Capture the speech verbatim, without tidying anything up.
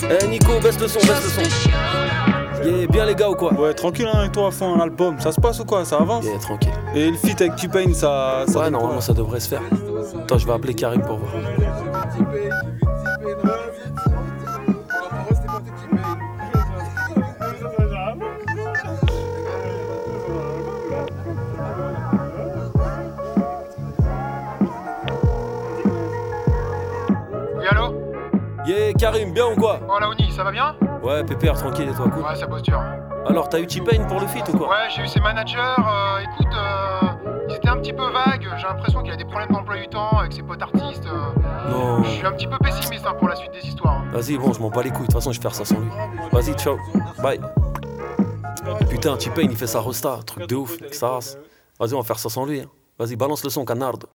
Eh Nico, baisse le son, baisse le son. Yeah, bien les gars ou quoi? Ouais, tranquille hein, et toi à fond, un album, ça se passe ou quoi? Ça avance? Yeah, tranquille. Et le feat avec T-Pain, ça, ça Ouais, donne normalement quoi? ça devrait se faire. Attends, je vais appeler Karim pour voir. Oui, allô? Yeah, Karim, bien ou quoi? Oh, Laoni, ça va bien? Ouais, pépère, tranquille et toi, cool. Ouais, ça bosse dur. Alors, t'as eu T-Pain pour le feat ou quoi? Ouais, j'ai eu ses managers. euh, écoute, euh, ils étaient un petit peu vagues. J'ai l'impression qu'il a des problèmes d'emploi du temps avec ses potes artistes. euh. Non. Je suis un petit peu pessimiste hein, pour la suite des histoires. hein. Vas-y, bon, je m'en bats les couilles, de toute façon, je vais faire ça sans lui. Vas-y, ciao, bye. Putain, T-Pain, il fait sa rosta, truc de ouf, que ça race. Vas-y, on va faire ça sans lui. Hein. Vas-y, balance le son, canardo.